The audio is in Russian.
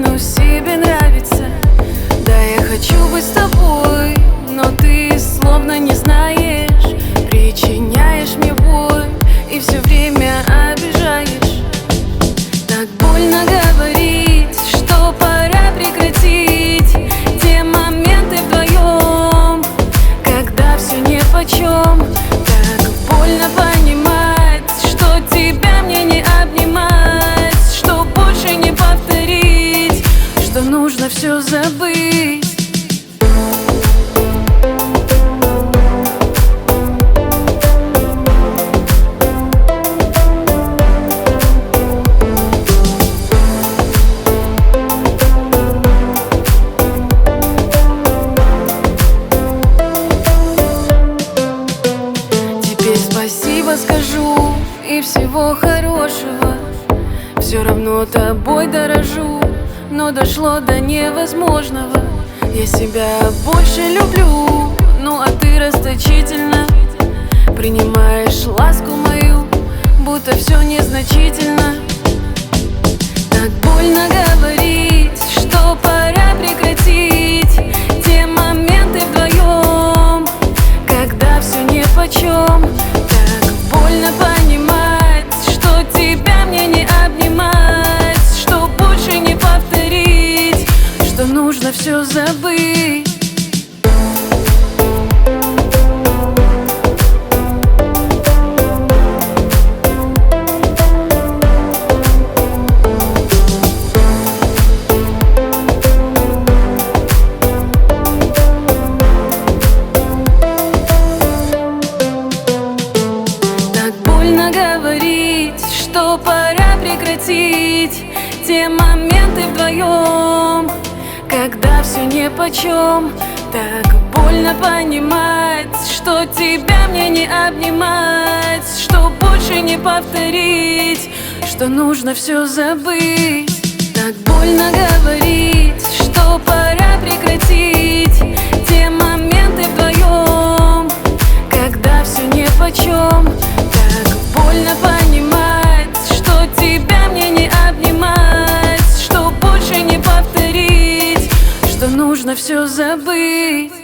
ну себе нравится. Да, я хочу быть с тобой, но ты словно не знаешь. Причиняешь мне боль и все время обижаешь. Так больно говорить, что пора прекратить те моменты вдвоем, когда все нипочем. Так больно понимать, что тебя мне не обнимать, что больше не повторить, что нужно все забыть. Спасибо скажу и всего хорошего. Все равно тобой дорожу, но дошло до невозможного. Я себя больше люблю, ну а ты расточительно принимаешь ласку мою, будто все незначительно. Так больно говорить, что пора прекратить те моменты вдвоем, когда все нипочем. Больно понимать, что тебя мне не обнимать, что больше не повторить, что нужно все забыть. Говорить, что пора прекратить те моменты вдвоем, когда все нипочем. Так больно понимать, что тебя мне не обнимать, что больше не повторить, что нужно все забыть. Так больно говорить, что пора прекратить те моменты вдвоем, когда все нипочем. Больно понимать, что тебя мне не обнимать, что больше не повторить, что нужно все забыть.